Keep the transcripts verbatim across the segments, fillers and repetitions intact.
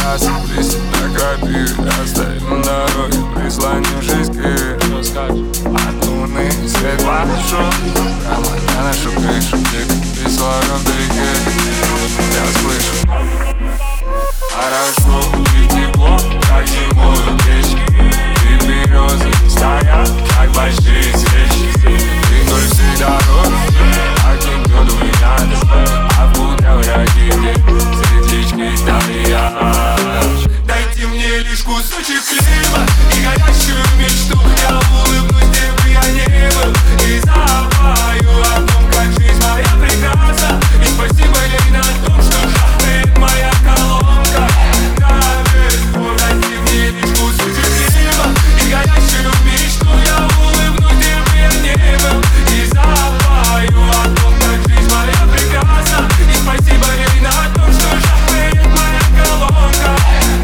Рассыпались на крапиве, оставим на дороге, прислонившись к двери. От луны свет пошел прямо на нашу крышу, где-то прислонен вдалеке. Я слышу хорошо и тепло, как зимой вечер. И березы стоят, как большие свечи. Ты вдоль всей дороги, один меду и надо. А в путях ракеты, светлячки стоят. Дайте мне лишь кусочек хлеба и горящую мечту. Я улыбнусь, где бы я не был, и запою о том, как жизнь моя прекрасна. И спасибо ей на том, что жахнет моя колонка. Дайте мне лишь кусочек хлеба и горящую мечту. Я улыбнусь, где бы я не был, и запою о том, как жизнь моя прекрасна. И спасибо ей на том, что жахнет моя колонка.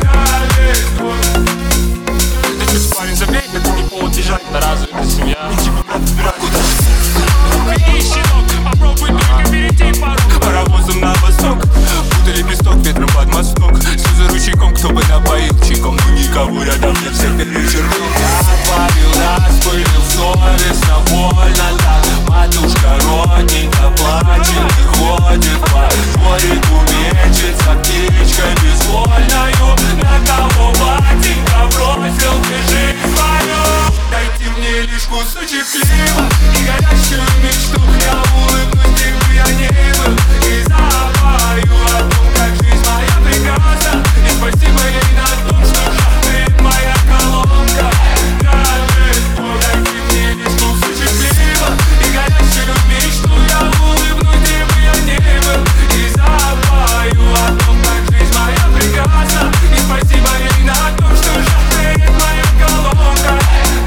Ты что, парень, забей, это не повод бежать, да разве это семья? Ничего, брат, выбирай куда. Эй, щенок, попробуй только перейти порог. Паровозом на восток, будто лепесток ветром под мосток. Все за ручейком, кто бы напоил чайком, но никого рядом нет, всех перечеркнул. Я парил, распылил, совестно, больно так. Матушка родненько плачет и ходит по дворику, мечется птичкой безвольною. На кого батенька бросил ты жизнь свою? Дайте мне лишь кусочек хлеба и горящую мечту. Я улыбнусь, где бы я не был, и запою о том, как жизнь моя прекрасна. И спасибо ей на том, что жахнет моя колонка. Дайте мне лишь кусочек хлеба и горящую мечту. Я улыбнусь, где бы я не был, и запою о том, как жизнь моя прекрасна. И спасибо ей на том, что жахнет моя колонка.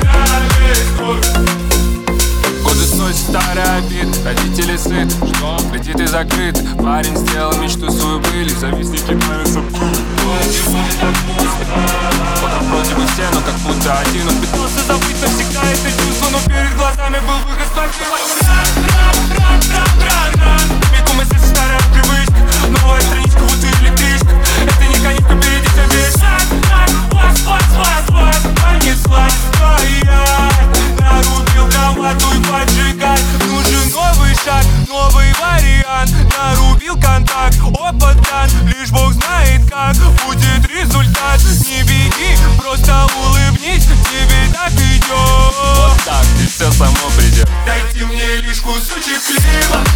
Годы сносят старый обид, родители сыты, что? Кредиты закрыты, парень сделал мечту свою быль, завистники нравятся пыль. Потом вроде бы все, но как будто один. Он пытался забыть навсегда это чувство, но перед глазами был выход с квартиры. Ран-ран-ран-ран-ран. Веку мысли старая привычка, новая страничка, вот и электричка. Это не конька, впереди вся вечность. Вас-вас-вас-вас, понеслась стоять. Нарубил громаду и поджигать. Нужен новый шаг, новый вариант. Нарубил контакт, опыт дан. Лишь Бог знает, как будет результат. Не беги, просто улыбнись, тебе так идет. Вот так, и все само придет. Дайте мне лишь кусочек хлеба